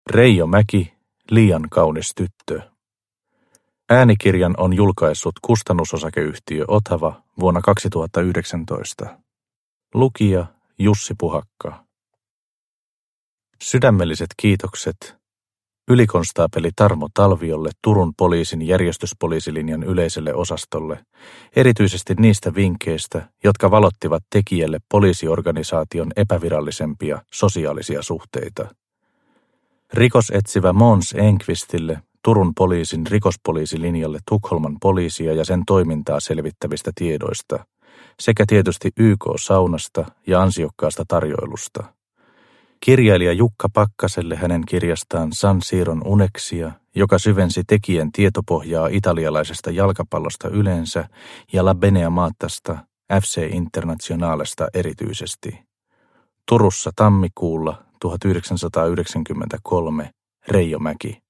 Reijo Mäki, liian kaunis tyttö. Äänikirjan on julkaissut kustannusosakeyhtiö Otava vuonna 2019. Lukija Jussi Puhakka. Sydämelliset kiitokset ylikonstaapeli Tarmo Talviolle Turun poliisin järjestyspoliisilinjan yleiselle osastolle, erityisesti niistä vinkkeistä, jotka valottivat tekijälle poliisiorganisaation epävirallisempia sosiaalisia suhteita. Rikosetsivä Måns Enqvistille Turun poliisin rikospoliisilinjalle Tukholman poliisia ja sen toimintaa selvittävistä tiedoista, sekä tietysti YK-saunasta ja ansiokkaasta tarjoilusta. Kirjailija Jukka Pakkaselle hänen kirjastaan San Siron uneksia, joka syvensi tekijän tietopohjaa italialaisesta jalkapallosta yleensä ja La Benea Matasta, FC Internazionalesta erityisesti. Turussa tammikuulla 1993, Reijo Mäki.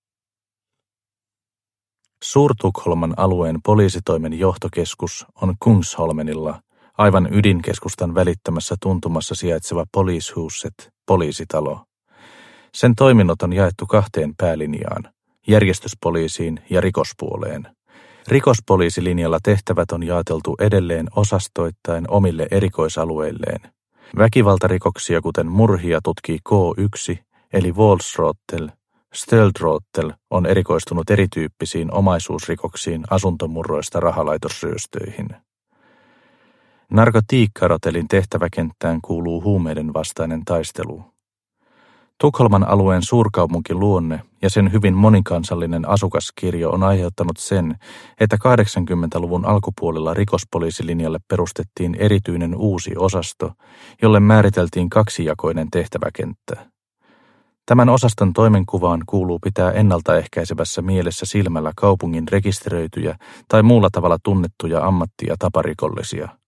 Suur-Tukholman alueen poliisitoimen johtokeskus on Kungsholmenilla, aivan ydinkeskustan välittömässä tuntumassa sijaitseva Polishuset, poliisitalo. Sen toiminnot on jaettu kahteen päälinjaan, järjestyspoliisiin ja rikospuoleen. Rikospoliisilinjalla tehtävät on jaoteltu edelleen osastoittain omille erikoisalueilleen. Väkivaltarikoksia kuten murhia tutkii K1 eli Våldsrotel. Stöldrotel on erikoistunut erityyppisiin omaisuusrikoksiin asuntomurroista rahalaitosryöstöihin. Narkotiikkarotelin tehtäväkenttään kuuluu huumeiden vastainen taistelu. Tukholman alueen suurkaupunkiluonne ja sen hyvin monikansallinen asukaskirjo on aiheuttanut sen, että 80-luvun alkupuolella rikospoliisilinjalle perustettiin erityinen uusi osasto, jolle määriteltiin kaksijakoinen tehtäväkenttä. Tämän osaston toimenkuvaan kuuluu pitää ennaltaehkäisevässä mielessä silmällä kaupungin rekisteröityjä tai muulla tavalla tunnettuja ammatti- ja taparikollisia.